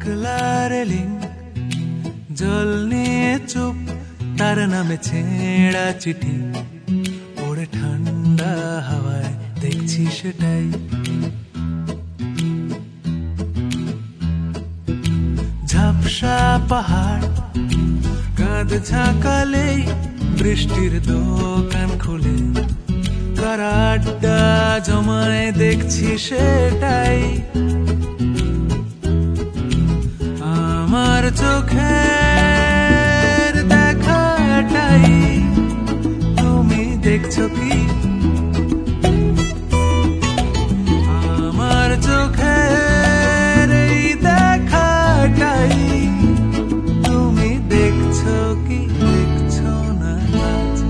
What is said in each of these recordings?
একলা রেলিং জল নিয়ে চুপ, তার নামে ছেঁড়া চিঠি ওড়ে ঠান্ডা হাওয়ায়, দেখছি সেটাই। ঝাপসা পাহাড় কাঁধ ঝাঁকালেই বৃষ্টির দোকান খুলে কারা আড্ডা জমায়, দেখছি সেটাই। আমার চোখের দেখাটাই তুমি দেখছো কি? আমার চোখের এই দেখাটাই তুমি দেখছো কি? দেখছো না আজ?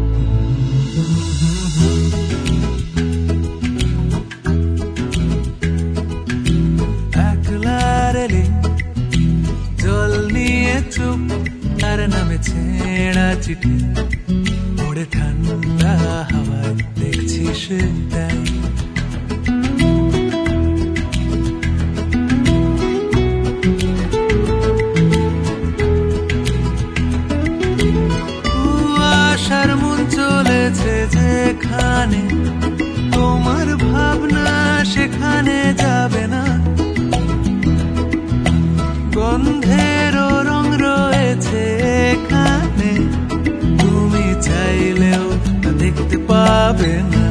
একলা রেলিং জল নিয়ে চুপ, তার নামে ছেঁড়া চিঠি ওড়ে ঠান্ডা হাওয়ায়, দেখছি সেটাই। আশার মন চলেছে যেখানে, তোমার ভাবনা সেখানে যাবে না। গন্ধের রং রয়েছে এখানে, তুমি চাইলেও তা দেখতে পাবে না।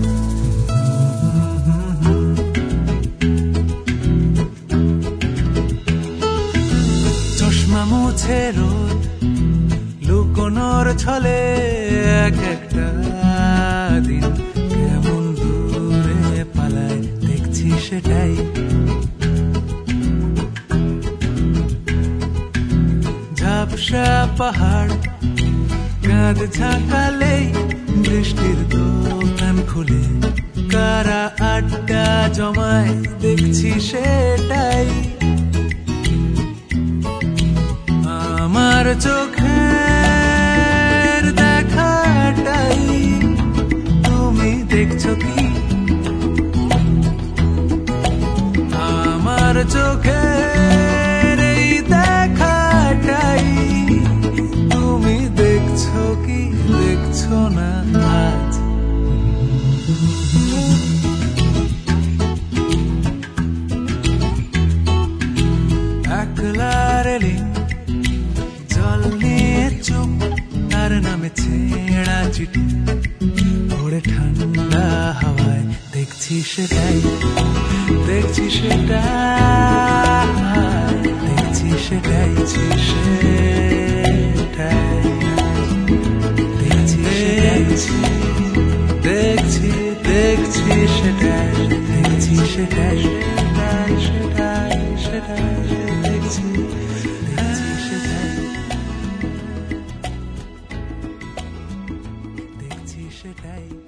চশমা মুছে রোদ লুকোনোর ছলে, এক একটা দিন কেমন দূরে পালায়, দেখছি সেটাই। ঝাপসা পাহাড় কাঁধ ঝাঁকালেই বৃষ্টির দোকান খুলে কারা আড্ডা জমায়, দেখছি সেটাই। আমার চোখের দেখাটাই তুমি দেখছো কি? আমার চোখের এই দেখাটাই তুমি দেখছো কি? দেখছো না আজ? একলা রেলিং জল নিয়ে চুপ, তার নামে ছেঁড়া চিঠি ওড়ে ঠান্ডা হাওয়ায়, দেখছি সেটাই। দেখছি সেটাই, দেখছি সেটাই, সেটাই দেখছি দেখছি দেখছি সেটাই, দেখছি সেটাই, সেটাই সেটাই সেটাই দেখছি, দেখছি সেটাই, দেখছি সেটাই।